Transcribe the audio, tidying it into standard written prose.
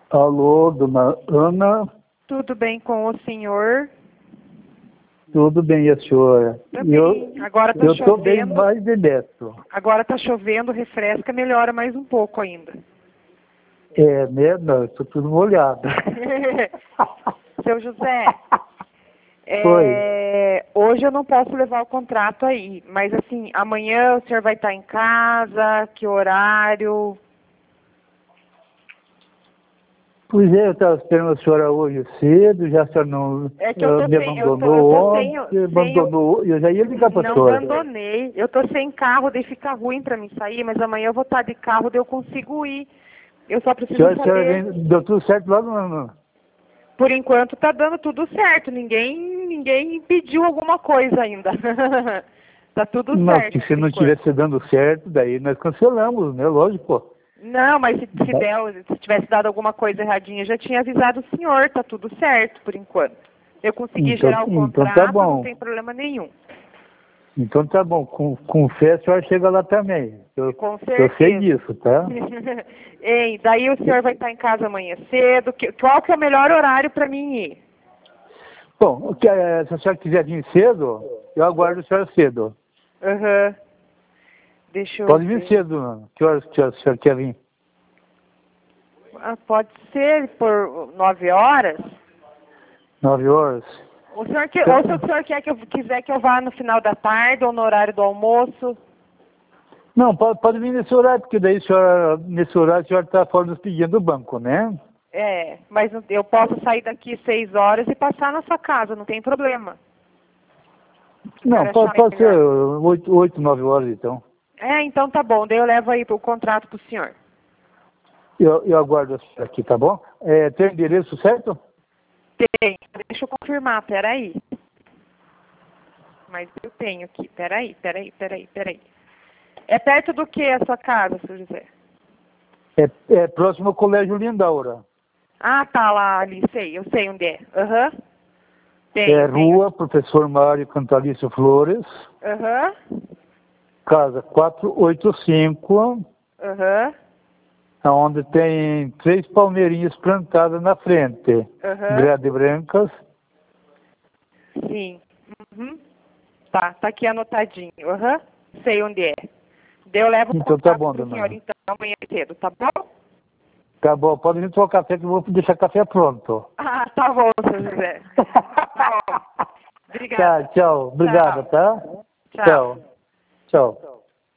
Alô, dona Ana? Tudo bem com o senhor? Tudo bem, e a senhora? Também. Agora tá eu estou bem chovendo. mais de dentro. Agora tá chovendo, refresca, melhora mais um pouco ainda. É, né? Não, estou tudo molhado. Seu José, Oi. hoje eu não posso levar o contrato aí, mas assim, amanhã o senhor vai estar em casa, que horário? Pois é, eu estava esperando a senhora hoje cedo, já a senhora não É que eu tô me sem, abandonou ontem, sem, abandonou, eu já ia ligar para a não senhora. abandonei, eu tô sem carro, daí fica ruim para mim sair, mas amanhã eu vou estar de carro, daí eu consigo ir. Eu só preciso A senhora saber. deu tudo certo lá no... Por enquanto tá dando tudo certo, ninguém pediu alguma coisa ainda. Tá tudo Não, certo que se por não enquanto. estivesse dando certo, daí nós cancelamos, né? Lógico. Não, mas se tivesse dado alguma coisa erradinha, eu já tinha avisado o senhor, tá tudo certo por enquanto. Eu consegui Então, gerar o então tá contrato, não bom. tem problema nenhum. Então tá bom, com fé a senhora chega lá também. Com Eu sei certeza. disso, tá? Ei, daí o senhor vai estar em casa amanhã cedo. Qual que é o melhor horário para mim ir? Bom, se a senhora quiser vir cedo, eu aguardo a senhora cedo. Aham. Deixa eu Pode vir ver. cedo, Ana. Que horas que a senhora quer vir? Ah, pode ser por 9 horas? 9 horas? Ou se o senhor quiser que eu vá no final da tarde ou no horário do almoço? Não, pode vir nesse horário, porque daí nesse horário a senhora está fora dos pedidos do banco, né? É, mas eu posso sair daqui 6 horas e passar na sua casa, não tem problema. Se o Não, senhor achar pode ser melhor. 8, 9 horas então. É, então tá bom, daí eu levo aí o contrato pro senhor. Eu aguardo a senhora aqui, tá bom? Tem o endereço certo? Tem, deixa eu confirmar, peraí. Mas eu tenho aqui, peraí. É perto do que a sua casa, seu José? É próximo ao Colégio Lindaura. Ah, tá lá ali, eu sei onde é. Aham. É Tenho. Rua Professor Mário Cantalício Flores, Aham. casa 485, Aham. onde tem 3 palmeirinhas plantadas na frente, Aham. grade brancas. Sim. Uhum. Tá aqui anotadinho. Aham. Sei onde é. Daí eu levo o Então tá contrato bom, pro senhor, dona. então, amanhã cedo, tá bom? Tá bom, pode vir tomar café que eu vou deixar café pronto. Ah, tá bom, seu José. Tá bom. Obrigada. Tchau. Obrigada, tá? Tchau. Tchau.